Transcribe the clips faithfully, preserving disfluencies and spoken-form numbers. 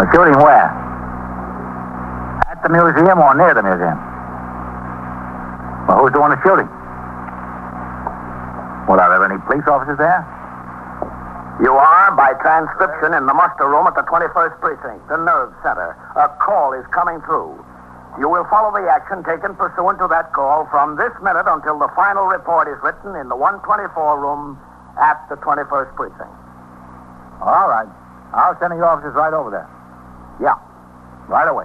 A shooting where? At the museum or near the museum? Well, who's the one that's shooting? Well, are there any police officers there? You are, by transcription, in the muster room at the twenty-first Precinct, the nerve center. A call is coming through. You will follow the action taken pursuant to that call from this minute until the final report is written in the one twenty-four room at the twenty-first Precinct. All right. I'll send the officers right over there. Yeah. Right away.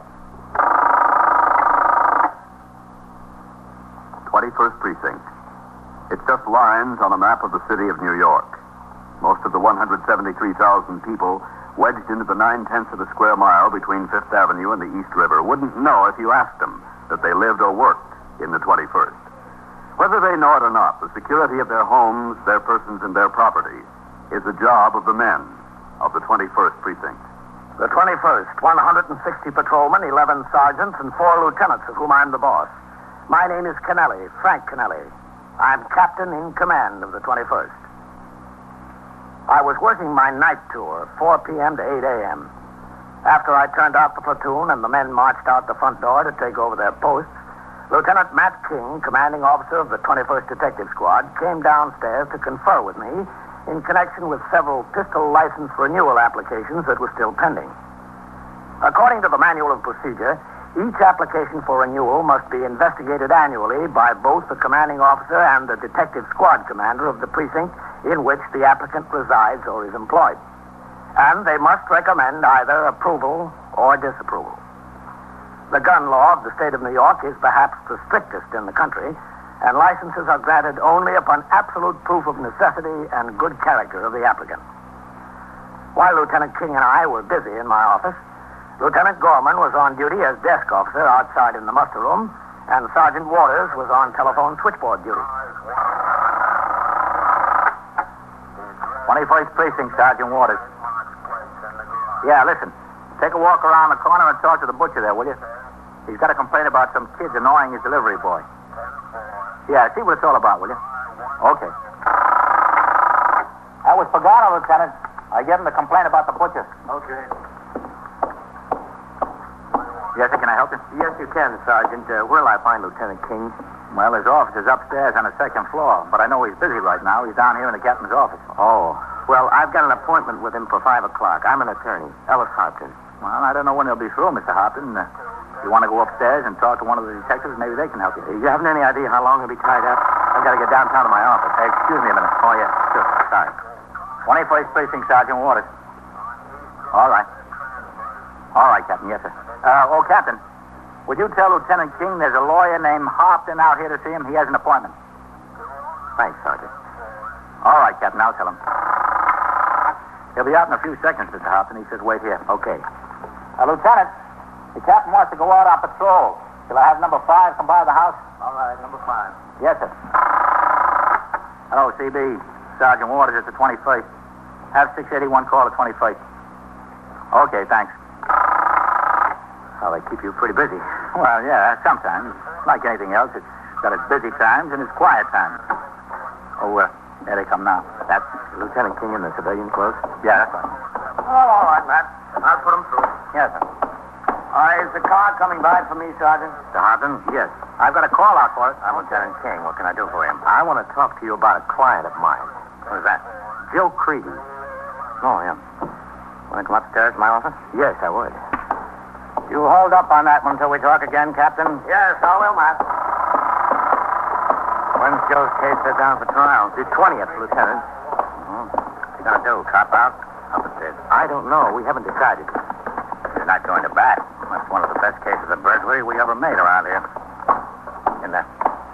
twenty-first Precinct. It's just lines on a map of the city of New York. Most of the one hundred seventy-three thousand people wedged into the nine-tenths of a square mile between Fifth Avenue and the East River wouldn't know if you asked them that they lived or worked in the twenty-first. Whether they know it or not, the security of their homes, their persons, and their property is the job of the men of the twenty-first Precinct. The twenty-first, one hundred sixty patrolmen, eleven sergeants, and four lieutenants, of whom I'm the boss. My name is Kennelly, Frank Kennelly. I'm captain in command of the twenty-first. I was working my night tour, four p.m. to eight a.m. After I turned out the platoon and the men marched out the front door to take over their posts, Lieutenant Matt King, commanding officer of the twenty-first Detective Squad, came downstairs to confer with me in connection with several pistol license renewal applications that were still pending. According to the manual of procedure, each application for renewal must be investigated annually by both the commanding officer and the detective squad commander of the precinct in which the applicant resides or is employed. And they must recommend either approval or disapproval. The gun law of the state of New York is perhaps the strictest in the country, and licenses are granted only upon absolute proof of necessity and good character of the applicant. While Lieutenant King and I were busy in my office, Lieutenant Gorman was on duty as desk officer outside in the muster room, and Sergeant Waters was on telephone switchboard duty. twenty-first Precinct, Sergeant Waters. Yeah, listen. Take a walk around the corner and talk to the butcher there, will you? He's got a complaint about some kids annoying his delivery boy. Yeah, see what it's all about, will you? Okay. That was Pagano, Lieutenant. I gave him the complaint about the butcher. Okay. Yes, sir, can I help you? Yes, you can, Sergeant. Uh, where'll I find Lieutenant King? Well, his office is upstairs on the second floor, but I know he's busy right now. He's down here in the captain's office. Oh. Well, I've got an appointment with him for five o'clock. I'm an attorney, Ellis Hopkins. Well, I don't know when he'll be through, Mister Hopkins. Uh, you want to go upstairs and talk to one of the detectives? Maybe they can help you. You haven't any idea how long he'll be tied up? I've got to get downtown to my office. Hey, excuse me a minute. Oh, yeah. Sure. Sorry. twenty-first Precinct, Sergeant Waters. All right. All right, Captain. Yes, sir. Uh, oh, Captain, would you tell Lieutenant King there's a lawyer named Hopton out here to see him? He has an appointment. Thanks, Sergeant. All right, Captain. I'll tell him. He'll be out in a few seconds, Mister Hopton. He says wait here. Okay. Uh, Lieutenant, the captain wants to go out on patrol. Shall I have number five come by the house? All right, number five. Yes, sir. Hello, C B. Sergeant Waters at the twenty-first. Have six eighty-one call the twenty-first. Okay, thanks. Well, they keep you pretty busy. Well, yeah, sometimes. Like anything else, it's got its busy times and its quiet times. Oh, uh, there they come now. That's Lieutenant King in the civilian clothes? Yeah, that's right. Oh, all right, Matt. I'll put him through. Yes, sir. All right, is the car coming by for me, Sergeant? Mister Hopton? Yes. I've got a call out for it. I'm Lieutenant King. What can I do for him? I want to talk to you about a client of mine. What is that? Joe Creedy. Oh, yeah. Want to come upstairs to my office? Yes, I would. You hold up on that one until we talk again, Captain? Yes, I will, Matt. When's Joe's case set down for trial? The twentieth, Lieutenant. Oh. What's he going to do, cop out? Up it is. I don't know. We haven't decided. You're not going to bat. That's one of the best cases of burglary we ever made around here. In there.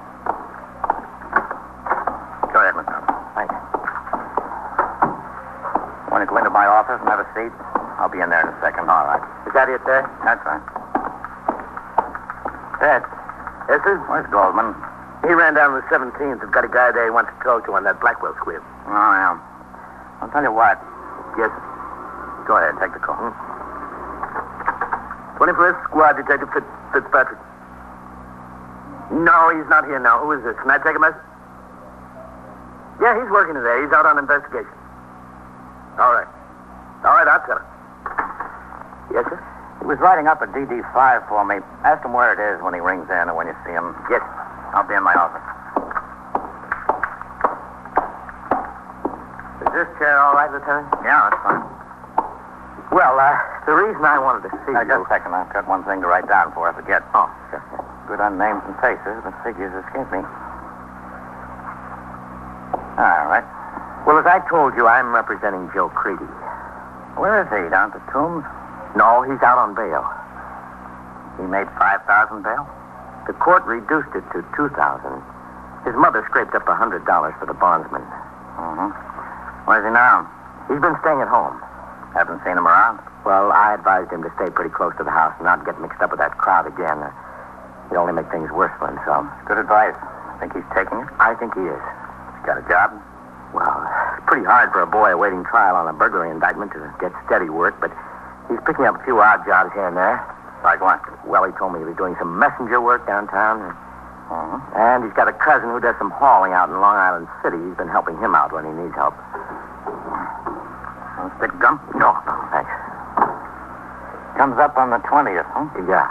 Go ahead, Mister Hopton. Thanks. Want to go into my office and have a seat? I'll be in there in a second. All right. Is that it, Ted? That's right. Ted. Yes, sir? Where's Goldman? He ran down the seventeenth and got a guy there he wants to talk to on that Blackwell squib. Oh, yeah. I'll tell you what. Yes, sir. Go ahead, take the call. Hmm. twenty-first Squad, Detective Fitz- Fitzpatrick. No, he's not here now. Who is this? Can I take a message? Yeah, he's working today. He's out on investigation. All right. All right, I'll tell him. Yes, sir? He was writing up a D D five for me. Ask him where it is when he rings in or when you see him. Yes. I'll be in my office. Is this chair all right, Lieutenant? Yeah, that's fine. Well, uh, the reason I wanted to see Uh, you... just a second. I've got one thing to write down before I forget. Oh, sure. Good on names and faces, but figures escape me. All right. Well, as I told you, I'm representing Joe Creedy. Where is he? Down at the Tombs? No, he's out on bail. He made five thousand bail? The court reduced it to two thousand. His mother scraped up a hundred dollars for the bondsman. Mm-hmm. Where's he now? He's been staying at home. Haven't seen him around? Well, I advised him to stay pretty close to the house and not get mixed up with that crowd again. Uh, it'd only make things worse for himself. Good advice. Think he's taking it? I think he is. He's got a job? Well, it's pretty hard for a boy awaiting trial on a burglary indictment to get steady work, but he's picking up a few odd jobs here and there. Like what? Well, he told me he was doing some messenger work downtown. Mm-hmm. And he's got a cousin who does some hauling out in Long Island City. He's been helping him out when he needs help. Want a stick of gum? No, no, thanks. Comes up on the twentieth, huh? Yeah.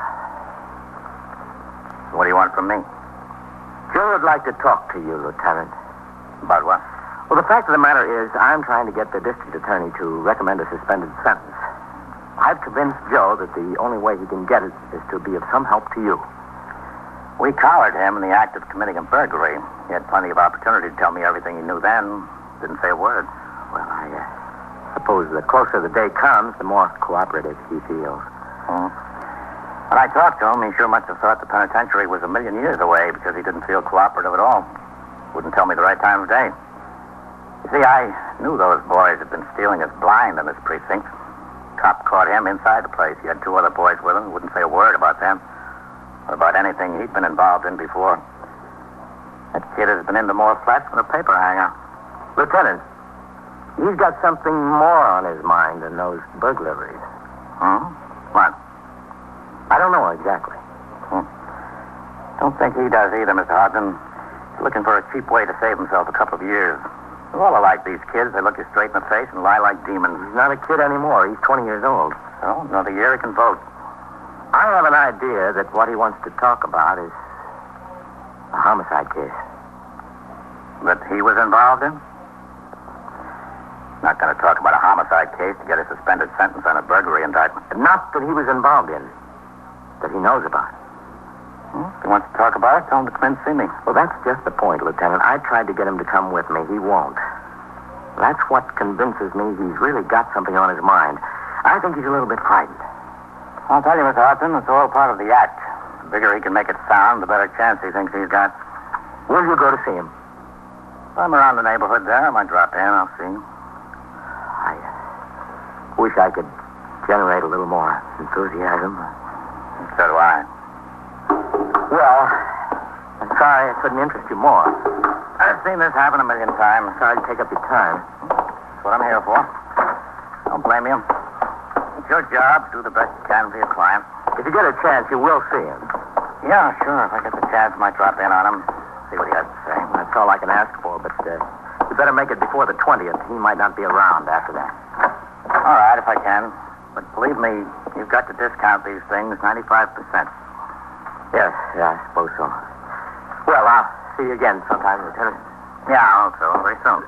What do you want from me? Joe would like to talk to you, Lieutenant. About what? Well, the fact of the matter is, I'm trying to get the district attorney to recommend a suspended sentence. I've convinced Joe that the only way he can get it is to be of some help to you. We collared him in the act of committing a burglary. He had plenty of opportunity to tell me everything he knew then. Didn't say a word. Well, I uh, suppose the closer the day comes, the more cooperative he feels. Hmm. When I talked to him, he sure must have thought the penitentiary was a million years away because he didn't feel cooperative at all. Wouldn't tell me the right time of day. You see, I knew those boys had been stealing us blind in this precinct. Cop caught him inside the place. He had two other boys with him. Wouldn't say a word about them or about anything he'd been involved in before. That kid has been into more flats than a paper hanger. Lieutenant, he's got something more on his mind than those burglaries. Hmm? What? I don't know exactly. Hmm. Don't think he does either, Mister Hodgson. He's looking for a cheap way to save himself a couple of years. They're all alike, these kids. They look you straight in the face and lie like demons. He's not a kid anymore. He's twenty years old. So, another year he can vote. I have an idea that what he wants to talk about is a homicide case. That he was involved in? Not going to talk about a homicide case to get a suspended sentence on a burglary indictment. Not that he was involved in. That he knows about. Hmm? If he wants to talk about it, tell him to come in and see me. Well, that's just the point, Lieutenant. I tried to get him to come with me. He won't. That's what convinces me he's really got something on his mind. I think he's a little bit frightened. I'll tell you, Mister Hodgson, it's all part of the act. The bigger he can make it sound, the better chance he thinks he's got. Will you go to see him? If I'm around the neighborhood there, I might drop in. I'll see. I wish I could generate a little more enthusiasm. So do I. Well, I'm sorry I couldn't interest you more. I've seen this happen a million times. Sorry to take up your time. That's what I'm here for. Don't blame you. It's your job. Do the best you can for your client. If you get a chance, you will see him. Yeah, sure. If I get the chance, I might drop in on him. See what he has to say. That's all I can ask for, but uh, you better make it before the twentieth. He might not be around after that. All right, if I can. But believe me, you've got to discount these things ninety-five percent. Yes, yeah, I suppose so. Well, I'll see you again sometime, Lieutenant. Yeah, I hope so. Very soon.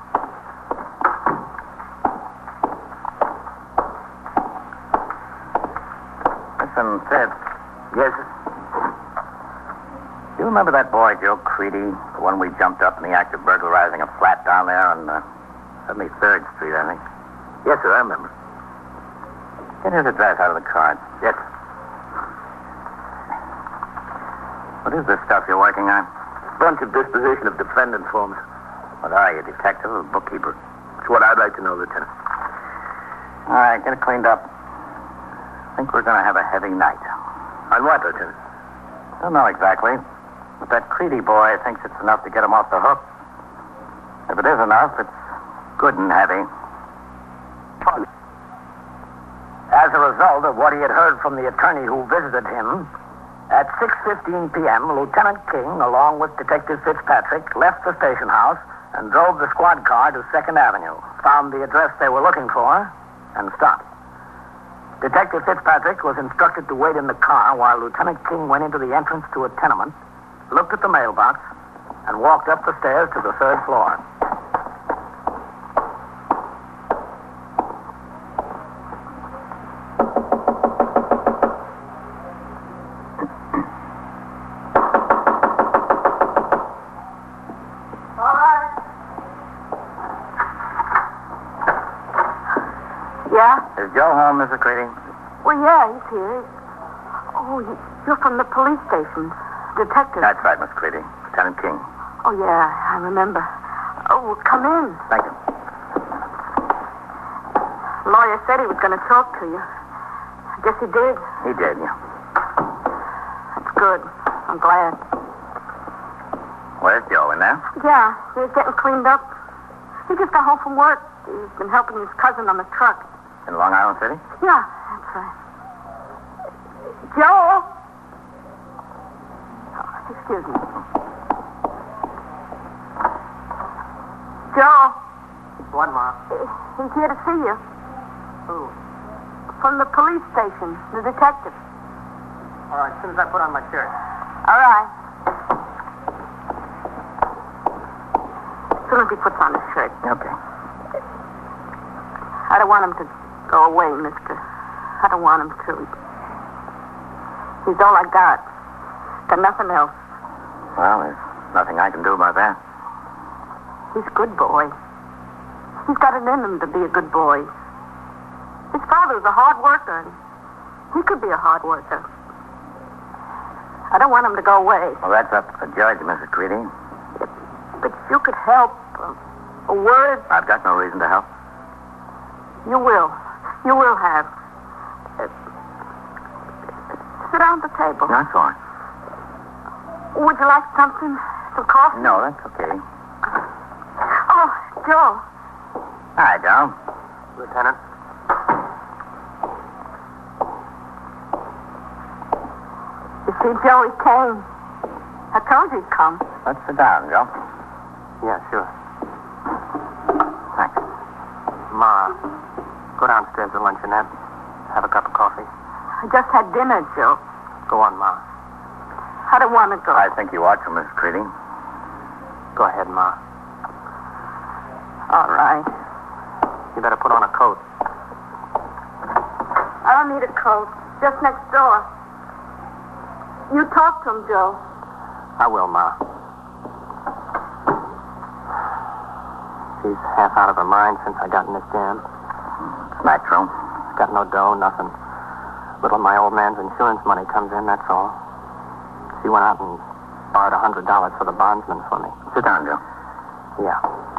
Listen, Sid. Yes, sir? Do you remember that boy, Joe Creedy? The one we jumped up in the act of burglarizing a flat down there on uh, seventy-third Street, I think. Yes, sir, I remember. Get his address out of the card. Yes. What is this stuff you're working on? Bunch of disposition of defendant forms. What are you, detective or bookkeeper? It's what I'd like to know, Lieutenant. All right, get it cleaned up. I think we're going to have a heavy night. On what, Lieutenant? Don't know exactly. But that Creedy boy thinks it's enough to get him off the hook. If it is enough, it's good and heavy. As a result of what he had heard from the attorney who visited him, at six fifteen p.m., Lieutenant King, along with Detective Fitzpatrick, left the station house and drove the squad car to second Avenue, found the address they were looking for, and stopped. Detective Fitzpatrick was instructed to wait in the car while Lieutenant King went into the entrance to a tenement, looked at the mailbox, and walked up the stairs to the third floor. Yeah? Is Joe home, Missus Creedy? Well, yeah, he's here. Oh, you- you're from the police station. Detective. That's right, Miss Creedy. Lieutenant King. Oh, yeah, I remember. Oh, well, come in. Thank you. Lawyer said he was going to talk to you. I guess he did. He did, yeah. That's good. I'm glad. Where's Joe, in there? Yeah, he's getting cleaned up. He just got home from work. He's been helping his cousin on the truck. In Long Island City? Yeah, that's right. Joe! Oh, excuse me. Joe, What, Ma? he's here to see you. Who? From the police station, the detective. All right, as soon as I put on my shirt. All right. As soon as he puts on his shirt. Okay. I don't want him to go away, mister. I don't want him to. He's all I got. Got nothing else. Well, there's nothing I can do about that. He's a good boy. He's got it in him to be a good boy. His father was a hard worker, and he could be a hard worker. I don't want him to go away. Well, that's up to the judge, Missus Creedy. But you could help. A, a word, I've got no reason to help. you will. You will have. Uh, sit down at the table. That's all right. Would you like something? Some coffee? No, that's okay. Oh, Joe. Hi, Joe. Lieutenant? You see, Joe, he came. I told you he'd come. Let's sit down, Joe. Yeah, sure. Thanks. Ma, go downstairs to luncheonette. Have a cup of coffee. I just had dinner, Joe. Go on, Ma. I don't want to go. I think you ought to, Miss Creedy. Go ahead, Ma. All right. You better put on a coat. I don't need a coat. Just next door. You talk to him, Joe. I will, Ma. She's half out of her mind since I got in this jam. It's natural. Got no dough, nothing. Little my old man's insurance money comes in, that's all. She went out and borrowed a hundred dollars for the bondsman for me. Sit down, Joe. Yeah.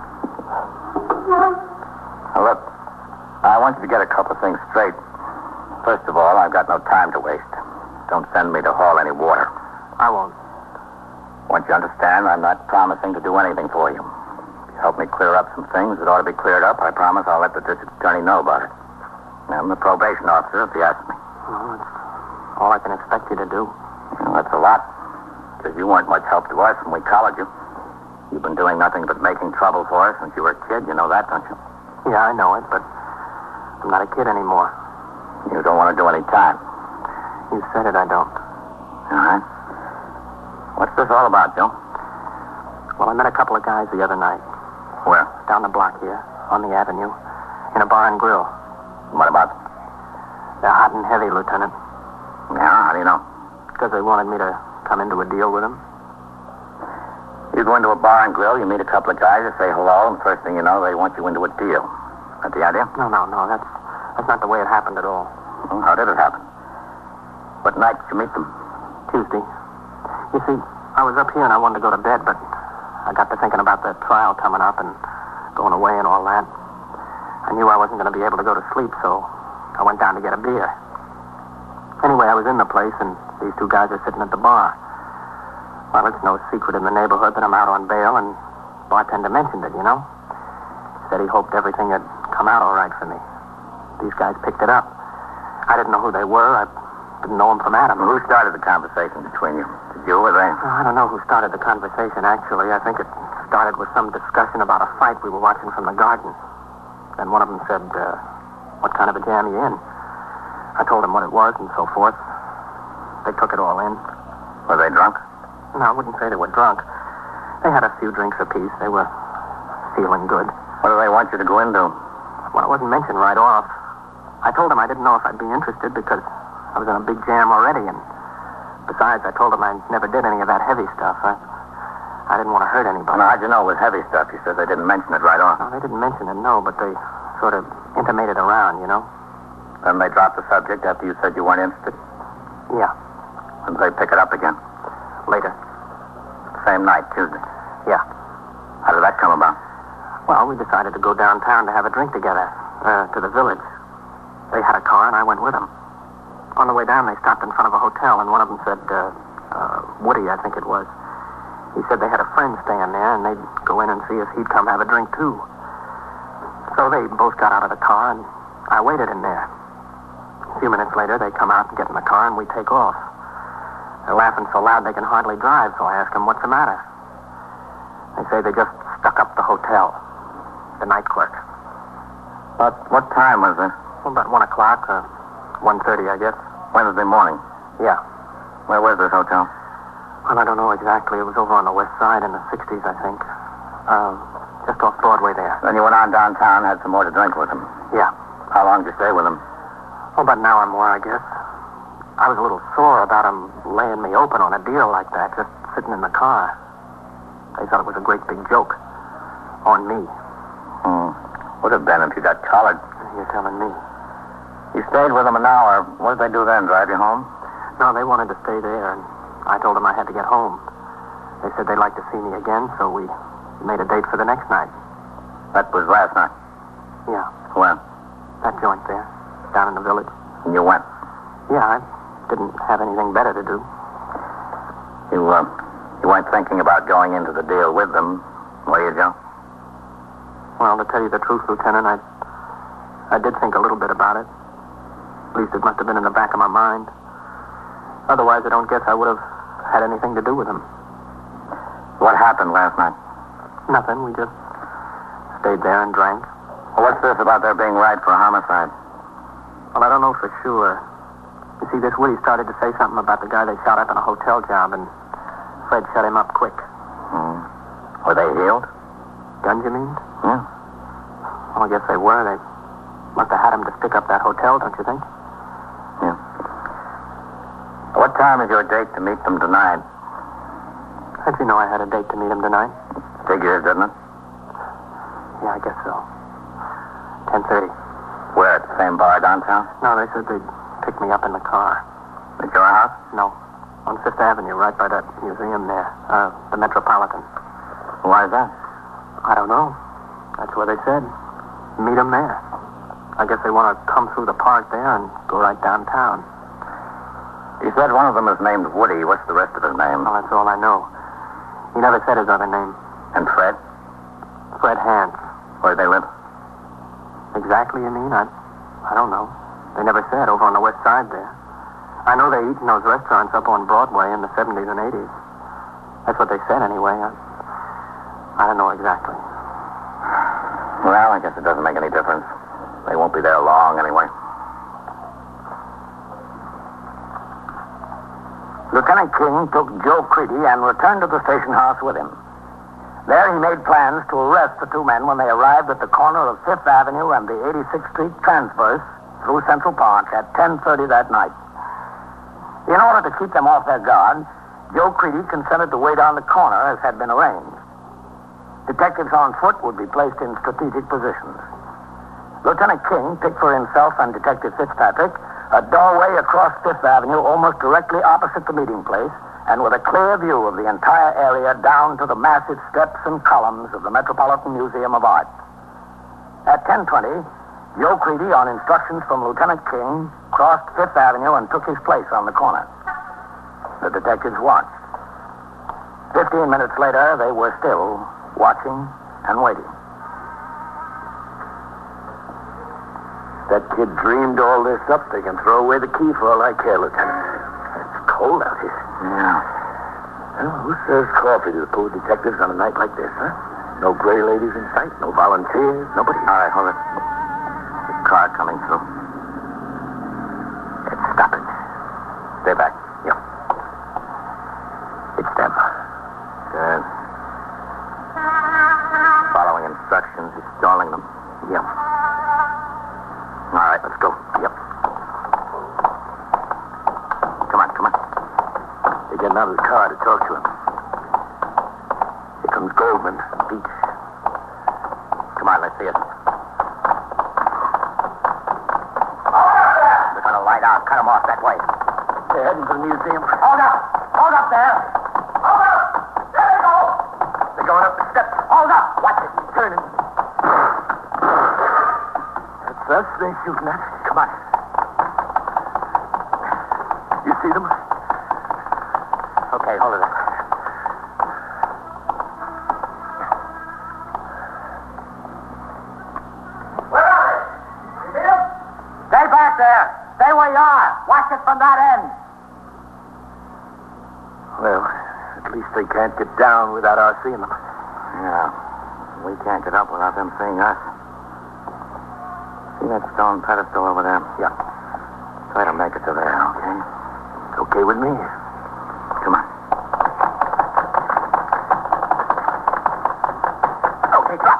Now, look, I want you to get a couple of things straight. First of all, I've got no time to waste. Don't send me to haul any water. I won't. Once you understand, I'm not promising to do anything for you. If you help me clear up some things that ought to be cleared up, I promise I'll let the district attorney know about it. I'm the probation officer, if you ask me. Well, it's all I can expect you to do. Well, that's a lot, because you weren't much help to us when we collared you. You've been doing nothing but making trouble for us since you were a kid. You know that, don't you? Yeah, I know it, but I'm not a kid anymore. You don't want to do any time. You said it, I don't. All right. What's this all about, Joe? Well, I met a couple of guys the other night. Where? Down the block here, on the avenue, in a bar and grill. What about them? They're hot and heavy, Lieutenant, Yeah, how do you know? because they wanted me to come into a deal with them. You go into a bar and grill, you meet a couple of guys, you say hello, and first thing you know, they want you into a deal. That the idea? No, no, no, that's that's not the way it happened at all. Well, how did it happen? What night did you meet them? Tuesday. You see, I was up here and I wanted to go to bed, but I got to thinking about the trial coming up and going away and all that. I knew I wasn't going to be able to go to sleep, so I went down to get a beer. Anyway, I was in the place, and these two guys are sitting at the bar. Well, it's no secret in the neighborhood that I'm out on bail, and bartender mentioned it, you know. Said he hoped everything had come out all right for me. These guys picked it up. I didn't know who they were. I didn't know them from Adam. Who started the conversation between you? Did you or they? I don't know who started the conversation, actually. I think it started with some discussion about a fight we were watching from the garden. Then one of them said, uh, what kind of a jam are you in? I told them what it was and so forth. They took it all in. Were they drunk? No, I wouldn't say they were drunk. They had a few drinks apiece. They were feeling good. What do they want you to go into? Well, it wasn't mentioned right off. I told them I didn't know if I'd be interested because I was in a big jam already, and besides, I told them I never did any of that heavy stuff. I, I didn't want to hurt anybody. Now, how'd you know it was heavy stuff? You said they didn't mention it right off. No, they didn't mention it, no, but they sort of intimated around, you know? Then they dropped the subject after you said you weren't interested? Yeah, When did they pick it up again? later. Same night, Tuesday. Yeah. How did that come about? Well, we decided to go downtown to have a drink together, uh, to the village. They had a car, and I went with them. On the way down, they stopped in front of a hotel, and one of them said, uh, uh, Woody, I think it was. He said they had a friend staying there, and they'd go in and see if he'd come have a drink, too. So they both got out of the car, and I waited in there. A few minutes later, they come out and get in the car, and we take off. They're laughing so loud they can hardly drive, so I ask them, what's the matter? They say they just stuck up the hotel, the night clerk. But what time was it? Well, about one o'clock, or one thirty, I guess. Wednesday morning. Yeah. Where was this hotel? Well, I don't know exactly. It was over on the west side in the sixties, I think. Um, just off Broadway there. Then you went on downtown and had some more to drink with them. Yeah. How long did you stay with them? Oh, about an hour more, I guess. I was a little sore about them laying me open on a deal like that, just sitting in the car. They thought it was a great big joke. On me. Hmm. Would have been if you got collared. You're telling me. You stayed with them an hour. What did they do then? Drive you home? No, they wanted to stay there, and I told them I had to get home. They said they'd like to see me again, so we made a date for the next night. That was last night. Yeah, When? that joint there, down in the village. And you went. Yeah, I didn't have anything better to do. You, uh, you weren't thinking about going into the deal with them, were you, Joe? Well, to tell you the truth, Lieutenant, I, I did think a little bit about it. At least it must have been in the back of my mind. Otherwise, I don't guess I would have had anything to do with him. What happened last night? Nothing. We just stayed there and drank. Well, what's this about there being right for a homicide? Well, I don't know for sure. You see, this Woody started to say something about the guy they shot up in a hotel job, and Fred shut him up quick. Hmm. Were they healed? Guns, you mean? Yeah. Well, I guess they were. They must have had him to stick up that hotel, don't you think? Yeah. What time is your date to meet them tonight? How'd you know I had a date to meet him tonight? Figures, didn't it? Yeah, I guess so. ten thirty. Where, at the same bar downtown? No, they said they'd pick me up in the car. At your house? No. On Fifth Avenue, right by that museum there. Uh, the Metropolitan. Why is that? I don't know. That's what they said. Meet him there. I guess they want to come through the park there and go right downtown. You said one of them is named Woody. What's the rest of his name? Well, that's all I know. He never said his other name. And Fred? Fred Hans. Where do they live? Exactly, you mean? I, I don't know. They never said, over on the west side there. I know they eat in those restaurants up on Broadway in the seventies and eighties. That's what they said anyway. I, I don't know exactly. Well, I guess it doesn't make any difference. They won't be there long anyway. Lieutenant King took Joe Creedy and returned to the station house with him. There he made plans to arrest the two men when they arrived at the corner of Fifth Avenue and the eighty-sixth Street transverse through Central Park at ten thirty that night. In order to keep them off their guard, Joe Creedy consented to wait on the corner as had been arranged. Detectives on foot would be placed in strategic positions. Lieutenant King picked for himself and Detective Fitzpatrick a doorway across Fifth Avenue almost directly opposite the meeting place and with a clear view of the entire area down to the massive steps and columns of the Metropolitan Museum of Art. At ten twenty, Joe Creedy, on instructions from Lieutenant King, crossed Fifth Avenue and took his place on the corner. The detectives watched. Fifteen minutes later, they were still watching and waiting. That kid dreamed all this up. They can throw away the key for all I care, Lieutenant. It's cold out here. Yeah. Well, who serves coffee to the poor detectives on a night like this, huh? No gray ladies in sight, no volunteers, nobody. All right, hold it. The car coming through. getting out of the car to talk to him. Here comes Goldman, Beach. Come on, let's see it. They're going to light out. Cut them off that way. They're heading for the museum. Hold up! Hold up there! Hold up! There they go! They're going up the steps. Hold up! Watch it! Turning. That's us they're shooting at. Come on. You see them? Okay, hold it up. Where are they? You see them? Stay back there! Stay where you are! Watch it from that end! Well, at least they can't get down without our seeing them. Yeah. We can't get up without them seeing us. See that stone pedestal over there? Yeah. Try to make it to there, okay? It's okay with me. Come on. Okay, drop.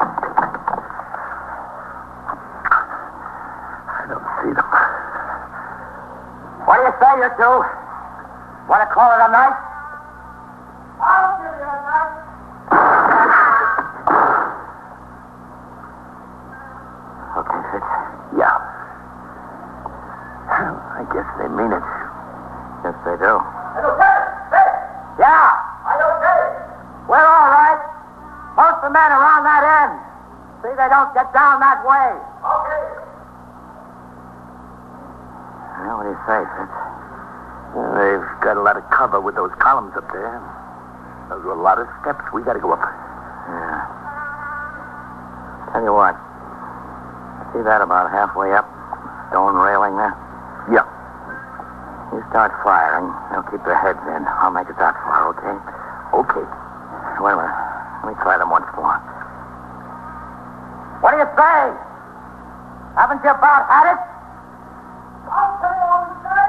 I don't see them. What do you say, you two? Want to call it a night? I'll give you a night. Okay, Fitz. Yeah. I guess they mean it. Yes, they do. Are you okay? Hey! Yeah! Are you okay? We're all right. Most of the men around that end. See they don't get down that way. Okay. Well, what do you say, Fitz? Well, they've got a lot of cover with those columns up there. Those are a lot of steps. We got to go up. Yeah. Tell you what. See that about halfway up? Stone railing there? Yeah. You start firing. They'll keep their heads in. I'll make it that far, okay? Okay. Wait a minute. Let me try them once more. What do you say? Haven't you about had it? I'll tell you what we say.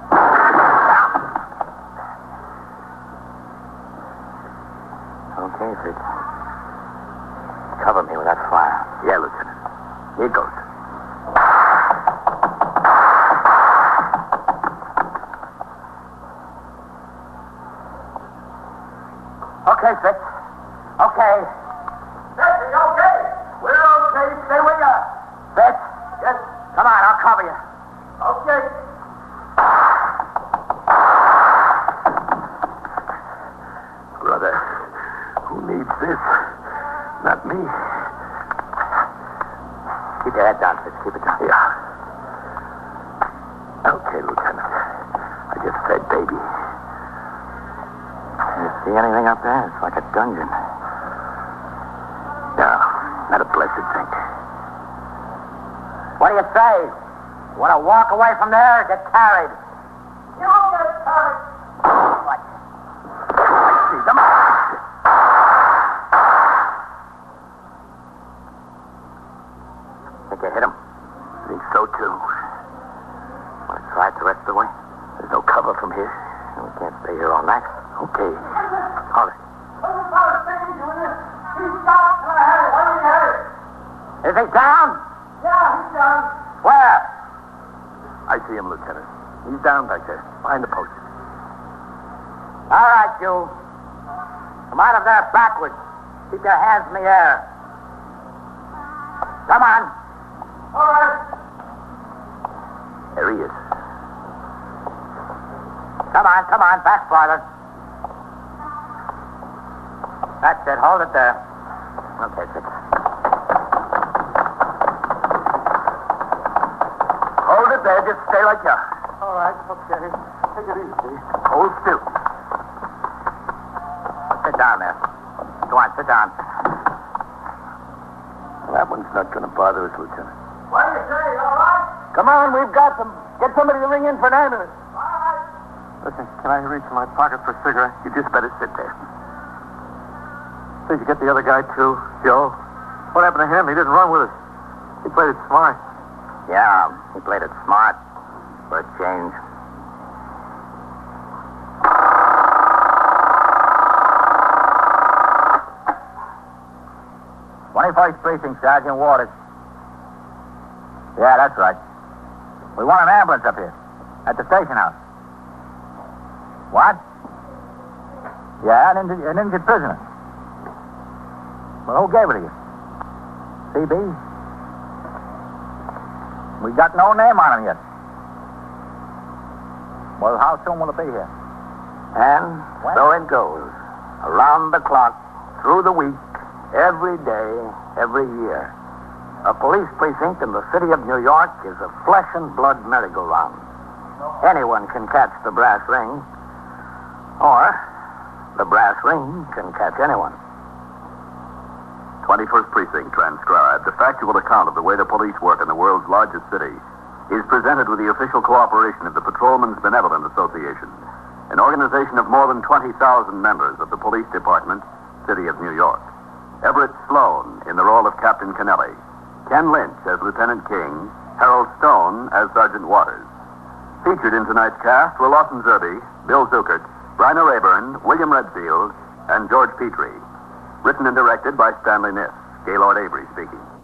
Okay, Fitz. Cover me with that fire. Yeah, Lieutenant. Here goes. Okay, Fitz. Okay. Fitz, okay? We're okay. Stay with you. Fitz? Yes. Come on, I'll cover you. Okay. Brother, who needs this? Not me. Keep your head down, Fitz. Keep it down. Yeah. Okay, Lieutenant. I just said baby. You see anything up there? It's like a dungeon. No, not a blessed thing. What do you say? You want to walk away from there or get carried? You won't get carried. What? I see them. Think you hit him? Think so, too. Want to try it the rest of the way? There's no cover from here. We can't stay here all night. Okay. Hold it. Is he down? Yeah, he's down. Where? I see him, Lieutenant. He's down back there, behind the post. All right, you. Come out of there backwards. Keep your hands in the air. Come on. All right. There he is. Come on, come on, back farther. That's it. Hold it there. Okay, Fitz. Hold it there. Just stay like you are. All right, okay. Take it easy. Hold still. Sit down there. Go on, sit down. That one's not going to bother us, Lieutenant. What do you say? All right? Come on, we've got them. Get somebody to ring in for an ambulance. All right. Listen, can I reach in my pocket for a cigarette? You just better sit there. Did you get the other guy, too, Joe? What happened to him? He didn't run with us. He played it smart. Yeah, he played it smart. For a change. twenty-first Precinct, Sergeant Waters. Yeah, that's right. We want an ambulance up here. At the station house. What? Yeah, an injured, an injured prisoner. Well, who gave it to you? C B? We got no name on him yet. Well, how soon will it be here? And When? so it goes. Around the clock, through the week, every day, every year. A police precinct in the city of New York is a flesh and blood merry-go-round. Anyone can catch the brass ring, or the brass ring can catch anyone. twenty-first Precinct transcribed, a factual account of the way the police work in the world's largest city, is presented with the official cooperation of the Patrolmen's Benevolent Association, an organization of more than twenty thousand members of the Police Department, City of New York. Everett Sloan in the role of Captain Kennelly, Ken Lynch as Lieutenant King, Harold Stone as Sergeant Waters. Featured in tonight's cast were Lawson Zerby, Bill Zuckert, Bryna Rayburn, William Redfield, and George Petrie. Written and directed by Stanley Niss. Gaylord Avery speaking.